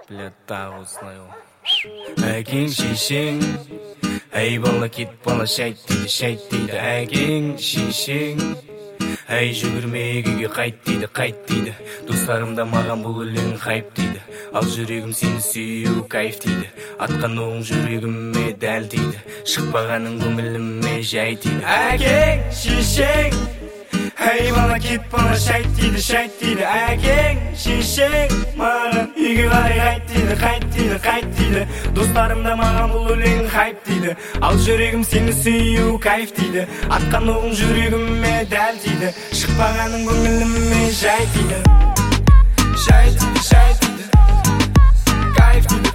Блядь, тағы осылай ол. Әкең шешең, әй бала кет бала шайт дейді, әкең шешең. Әй жүгірме үйге қайт дейді, достарым да маған бұл өлең хайп дейді. Ал жүрегім сені сүю кайф дейді, атқан оғың жүрегіме дәл дейді, шықпағаның көңіліме жай дейді. Әкең шешең, әй бала кет бала шайт дейді, әкең шешең маған үйге қарай қайт дейді, достарым да маған бұл өлең хайп дейді. Ал жүрегім сені сүю кайф дейді, атқан оғың жүрегіме дәл дейді, шықпағаның көңіліме жай дейді. Жай дейді, кайф дейді,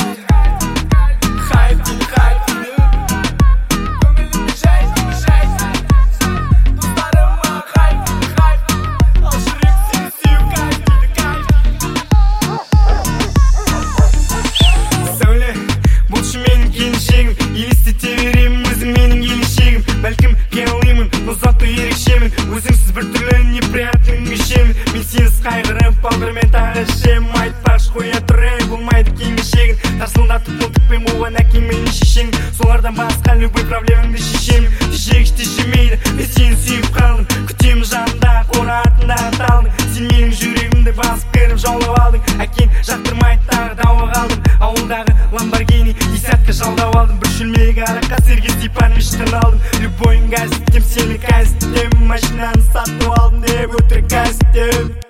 хайп дейді, көңіліме жай дейді, достарым маған хайп дейді, ал жүрек сені сүю кайф дейді. Сәуле, бұлшы менің келіншегім, елестете беремін өзің менің келіншегім. Бәлкім қиялимын, ұзату ерекшемін, өзіңсіз бір түрлі неприятный кешемін. Мен сенсіз қайғырып балдырмен тағы ішемін, айтпақшы қоя тұр ей болмайды кеңешегін. Тарсылдатып мылтықпен болған әкең менің шешең, солардан басқа любой проблемаңды шешемін. Тежегіште жемейді, мен сені сүйіп қалдым, күтемін жанымда қора артындағы талдың. Сен менің жүрегімді басып кіріп жаулап алдың, әкең жақтырмайды тағы дауа қалдым. Ауылдағы ламборгини десятка жалдап алдым, бір шөлмегі араққа серге степан мечтаны алдым. Любойын газеттем, сені газеттем, машинаны сатып алдым деп өтірік газеттем.